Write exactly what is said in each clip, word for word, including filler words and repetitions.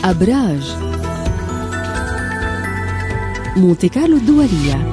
أبراج مونتي كارلو الدولية.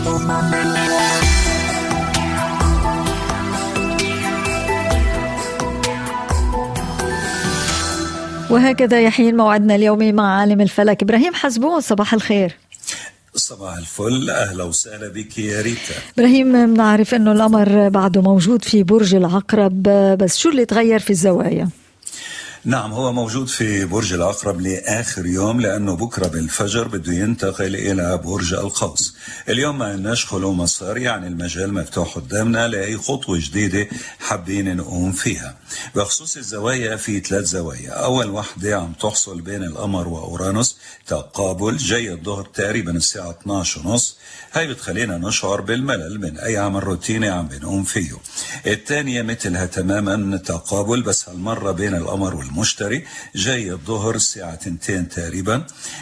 وهكذا يحين موعدنا اليومي مع عالم الفلك إبراهيم حزبون. صباح الخير. صباح الفل، أهلا وسهلا بك يا ريتا. إبراهيم، بنعرف أنه القمر بعده موجود في برج العقرب، بس شو اللي تغير في الزوايا؟ نعم، هو موجود في برج العقرب لآخر يوم، لأنه بكرة بالفجر بده ينتقل إلى برج القوس. اليوم ما لناش خلو مسار، يعني المجال مفتوح قدامنا لأي خطوة جديدة حابين نقوم فيها. بخصوص الزوايا، في ثلاث زوايا. أول واحدة عم تحصل بين القمر وأورانوس، تقابل جاي الظهر تقريبا الساعة اثنعش ونص. هاي بتخلينا نشعر بالملل من أي عمل روتيني عم بنقوم فيه. الثانية مثلها تماما، تقابل بس هالمرة بين القمر والمشتري، جاي الظهر الساعة تنتين تقريبا.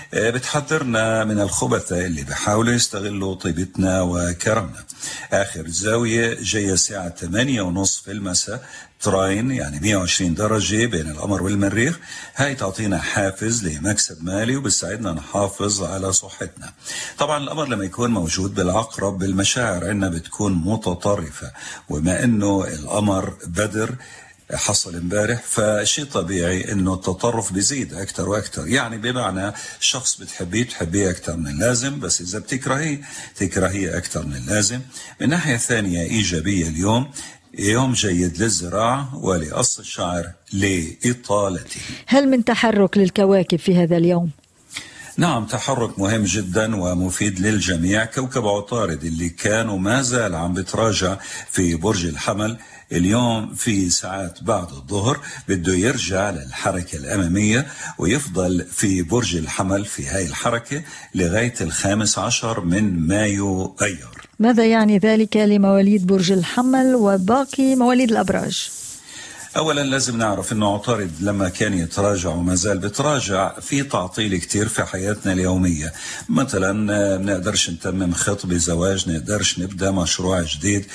بتحذرنا من الخبثاء اللي بيحاولوا يستغلوا طيبتنا وكرمنا. آخر زاوية جاية الساعة ثمانية ونص في المساء، تراين يعني مئة وعشرين درجة بين القمر والمريخ. هاي تعطينا حافز لمكسب مالي وبتساعدنا نحافظ على صحتنا. طبعا القمر لما يكون موجود بالعقرب، بالمشاعر عنا بتكون متطرفة، وما انه القمر بدر حصل امبارح، فشيء طبيعي انه التطرف بيزيد اكثر واكثر. يعني بمعنى شخص بتحبيه بتحبيه اكثر من اللازم، بس اذا بتكرهيه تكرهيه اكثر من اللازم. من ناحية ثانية ايجابية، اليوم يوم جيد للزراعة ولقص الشعر لإطالته. هل من تحرك للكواكب في هذا اليوم؟ نعم، تحرك مهم جدا ومفيد للجميع. كوكب عطارد اللي كان وما زال عم بتراجع في برج الحمل، اليوم في ساعات بعد الظهر بده يرجع للحركة الأمامية ويفضل في برج الحمل في هاي الحركة لغاية الخامس عشر من مايو أيار. ماذا يعني ذلك لمواليد برج الحمل وباقي مواليد الأبراج؟ أولا لازم نعرف أنه عطارد لما كان يتراجع وما زال بتراجع، في تعطيل كتير في حياتنا اليومية. مثلا منقدرش نتمم خطبة زواج، نقدرش نبدأ مشروع جديد،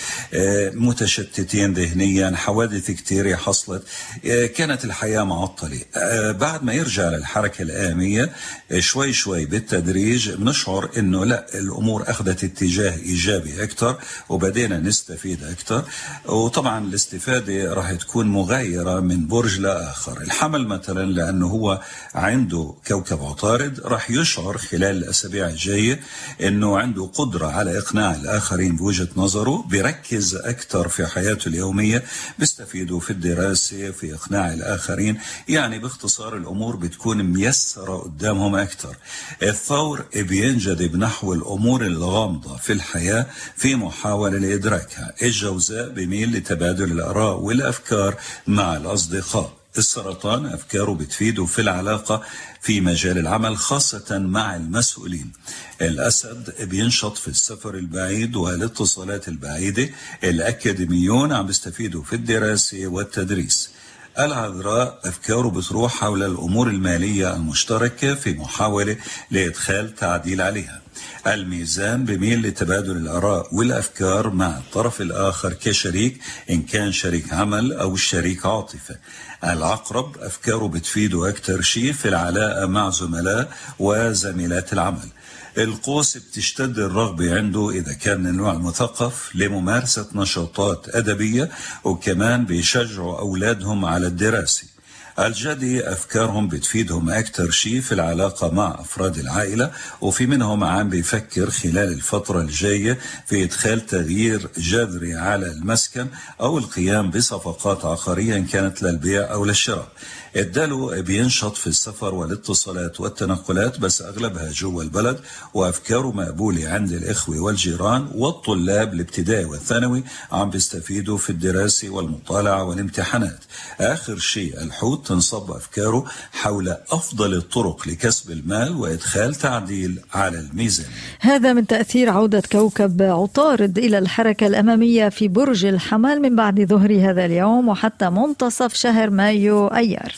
متشتتين ذهنيا، حوادث كتير حصلت، كانت الحياة معطلة. بعد ما يرجع للحركة الآمية شوي شوي بالتدريج بنشعر أنه لا، الأمور أخذت اتجاه إيجابي أكتر وبدينا نستفيد أكتر. وطبعا الاستفادة راح تكون مغايرة غيرة من برج لآخر. الحمل مثلا لأنه هو عنده كوكب عطارد، راح يشعر خلال الأسابيع الجاية أنه عنده قدرة على إقناع الآخرين بوجهة نظره، بيركز أكثر في حياته اليومية، بيستفيدوا في الدراسة، في إقناع الآخرين. يعني باختصار الأمور بتكون ميسرة قدامهم أكثر. الثور بينجذب نحو الأمور الغامضة في الحياة في محاولة لإدراكها. الجوزاء بيميل لتبادل الآراء والأفكار مع الأصدقاء. السرطان أفكاره بتفيده في العلاقة في مجال العمل، خاصة مع المسؤولين. الأسد بينشط في السفر البعيد والاتصالات البعيدة. الأكاديميون عم بيستفيدوا في الدراسة والتدريس. العذراء أفكاره بتروح حول الأمور المالية المشتركة في محاولة لإدخال تعديل عليها. الميزان بميل لتبادل الآراء والأفكار مع الطرف الآخر كشريك، إن كان شريك عمل أو شريك عاطفة. العقرب أفكاره بتفيده أكتر شيء في العلاقة مع زملاء وزميلات العمل. القوس بتشتد الرغبة عنده إذا كان من النوع المثقف لممارسة نشاطات أدبية، وكمان بيشجعوا أولادهم على الدراسة. الجدي أفكارهم بتفيدهم أكتر شيء في العلاقة مع أفراد العائلة، وفي منهم عم بيفكر خلال الفترة الجاية في إدخال تغيير جذري على المسكن أو القيام بصفقات عقارية إن كانت للبيع أو للشراء. الدلو بينشط في السفر والاتصالات والتنقلات، بس أغلبها جوا البلد، وأفكاره مقبولة عند الإخوة والجيران. والطلاب الابتدائي والثانوي عم بيستفيدوا في الدراسة والمطالعة والامتحانات. آخر شيء الحوت تنصب أفكاره حول أفضل الطرق لكسب المال وإدخال تعديل على الميزان. هذا من تأثير عودة كوكب عطارد إلى الحركة الأمامية في برج الحمل من بعد ظهر هذا اليوم وحتى منتصف شهر مايو أيار.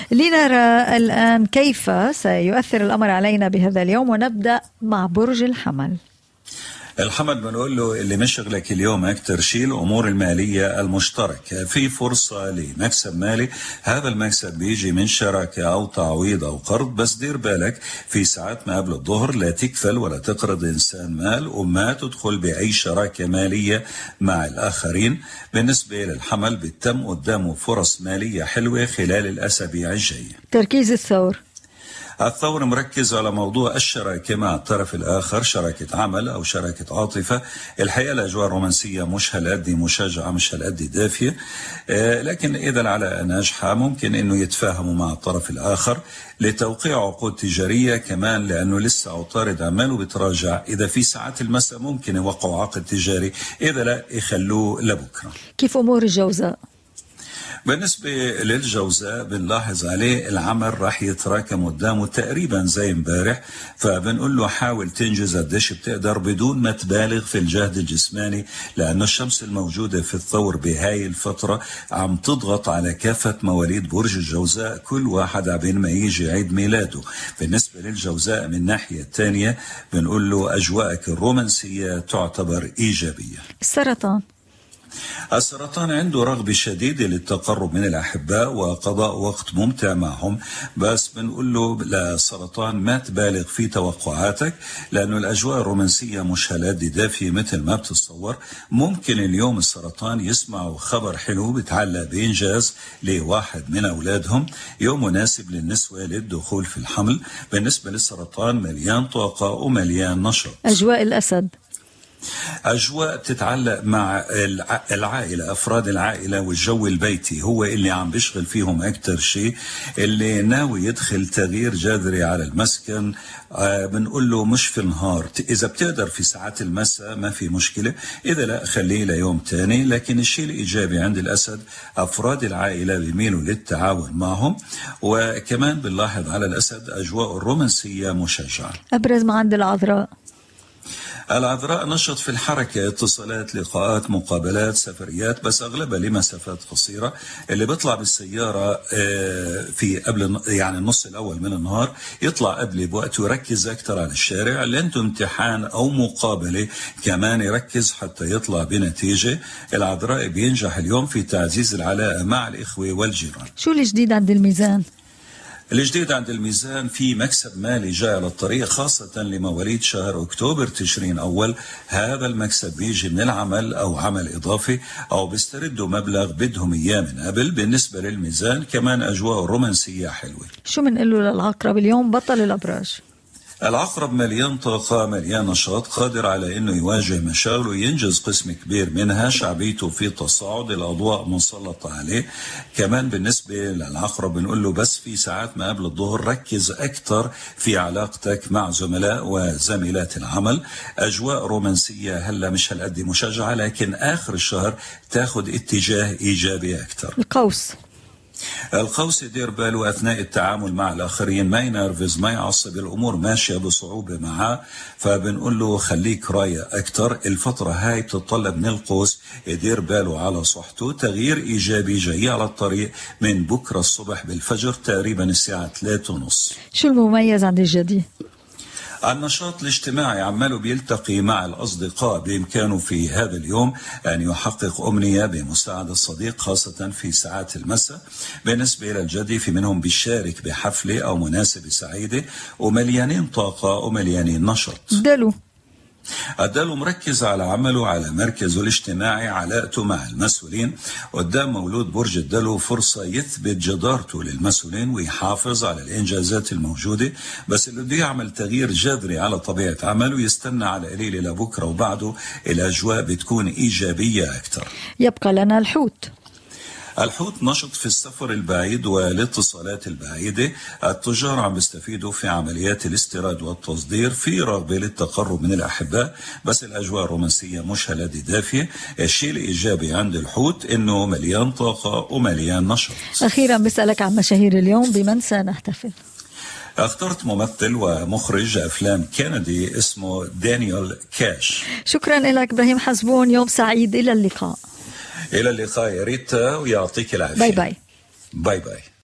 لنرى الآن كيف سيؤثر الأمر علينا بهذا اليوم، ونبدأ مع برج الحمل. الحمد بنقول له اللي مشغلك اليوم أكتر شيء الأمور المالية المشتركة، في فرصة لمكسب مالي، هذا المكسب بيجي من شراكة أو تعويض أو قرض، بس دير بالك في ساعات ما قبل الظهر لا تكفل ولا تقرض إنسان مال وما تدخل بأي شراكة مالية مع الآخرين. بالنسبة للحمل بتم قدامه فرص مالية حلوة خلال الأسابيع الجاية. تركيز الثور الثور مركز على موضوع الشراكة مع الطرف الآخر، شراكة عمل أو شراكة عاطفة. الحقيقة الأجواء الرومانسية مش هالقد مشجعة، مش هالقد دافية، آه لكن إذا العلاقة ناجحة ممكن إنه يتفاهموا مع الطرف الآخر لتوقيع عقود تجارية، كمان لأنه لسه عطارد عماله بتراجع. إذا في ساعات المساء ممكن يوقعوا عقد تجاري، إذا لا يخلوه لبكرة. كيف أمور الجوزاء؟ بالنسبة للجوزاء بنلاحظ عليه العمل راح يتراكم قدامه تقريبا زي امبارح، فبنقول له حاول تنجز قديش بتقدر بدون ما تبالغ في الجهد الجسماني، لأنه الشمس الموجودة في الثور بهاي الفترة عم تضغط على كافة مواليد برج الجوزاء، كل واحد عبين ما يجي عيد ميلاده. بالنسبة للجوزاء من الناحية الثانية بنقول له أجواءك الرومانسية تعتبر إيجابية. السرطان السرطان عنده رغبة شديدة للتقرب من الأحباء وقضاء وقت ممتع معهم، بس بنقول له للسرطان ما تبالغ في توقعاتك، لأنه الأجواء الرومانسية مش هالقد دافية مثل ما بتتصور. ممكن اليوم السرطان يسمعوا خبر حلو بتعلق بإنجاز لواحد من أولادهم، يوم مناسب للنسوة للدخول في الحمل. بالنسبة للسرطان مليان طاقة ومليان نشاط. أجواء الأسد أجواء تتعلق مع العائلة، أفراد العائلة والجو البيتي هو اللي عم بيشغل فيهم أكتر شيء. اللي ناوي يدخل تغيير جذري على المسكن آه بنقول له مش في النهار، إذا بتقدر في ساعات المساء ما في مشكلة، إذا لا خليه ليوم تاني. لكن الشيء الإيجابي عند الأسد أفراد العائلة بيميلوا للتعاون معهم، وكمان بنلاحظ على الأسد أجواء الرومانسية مشجعة. أبرز ما عند العذراء العذراء نشط في الحركة، اتصالات، لقاءات، مقابلات، سفريات، بس أغلبها لمسافات قصيرة. اللي بيطلع بالسيارة في قبل يعني النص الأول من النهار يطلع قبل بوقت ويركز أكثر على الشارع. اللي عنده امتحان أو مقابلة كمان يركز حتى يطلع بنتيجة. العذراء بينجح اليوم في تعزيز العلاقة مع الإخوة والجيران. شو الجديد عند الميزان؟ الجديد عند الميزان في مكسب مالي جاي على الطريق، خاصة لمواليد شهر أكتوبر تشرين أول. هذا المكسب بيجي من العمل أو عمل إضافي أو بيستردوا مبلغ بدهم إياه من قبل. بالنسبة للميزان كمان أجواء رومانسية حلوة. شو منقله للعقرب اليوم بطل الأبراج؟ العقرب مليان طاقة، مليان نشاط، قادر على أنه يواجه مشاغله وينجز قسم كبير منها. شعبيته في تصاعد، الأضواء مسلطة عليه. كمان بالنسبة للعقرب بنقول له بس في ساعات ما قبل الظهر ركز أكثر في علاقتك مع زملاء وزميلات العمل. أجواء رومانسية هلا مش هالقد مشجعة، لكن آخر الشهر تاخد اتجاه إيجابي أكثر. القوس القوس يدير باله أثناء التعامل مع الآخرين، ما ينرفز، ما يعصب، الأمور ماشية بصعوبة معه، فبنقول له خليك رايق أكتر. الفترة هاي بتطلب من القوس يدير باله على صحته. تغيير إيجابي جاي على الطريق من بكرة الصبح بالفجر تقريبا الساعة ثلاثة ونص. شو المميز عند الجدي؟ النشاط الاجتماعي عماله بيلتقي مع الأصدقاء، بإمكانه في هذا اليوم أن يحقق أمنية بمساعدة الصديق خاصة في ساعات المساء. بالنسبة إلى الجدي في منهم بيشارك بحفلة أو مناسبة سعيدة، ومليانين طاقة ومليانين نشاط. دلو الدلو مركز على عمله، على مركزه الاجتماعي، علاقته مع المسؤولين. قدام مولود برج الدلو فرصة يثبت جدارته للمسؤولين ويحافظ على الإنجازات الموجودة، بس اللي بده يعمل تغيير جذري على طبيعة عمله يستنى على قليل لبكرة وبعده. الأجواء بتكون إيجابية أكثر. يبقى لنا الحوت. الحوت نشط في السفر البعيد والاتصالات البعيدة. التجار عم بيستفيدوا في عمليات الاستيراد والتصدير، في رغبة للتقرب من الأحباء، بس الأجواء الرومانسية مش هالقد دافية. الشيء الإيجابي عند الحوت إنه مليان طاقة ومليان نشاط. أخيرا بسألك عن مشاهير اليوم، بمن سنحتفل؟ اخترت ممثل ومخرج أفلام كندي اسمه دانيال كاش. شكرا لك إبراهيم حسبون، يوم سعيد، إلى اللقاء. إلى اللقاء يا ريتا، ويعطيك العافية. باي باي. باي باي.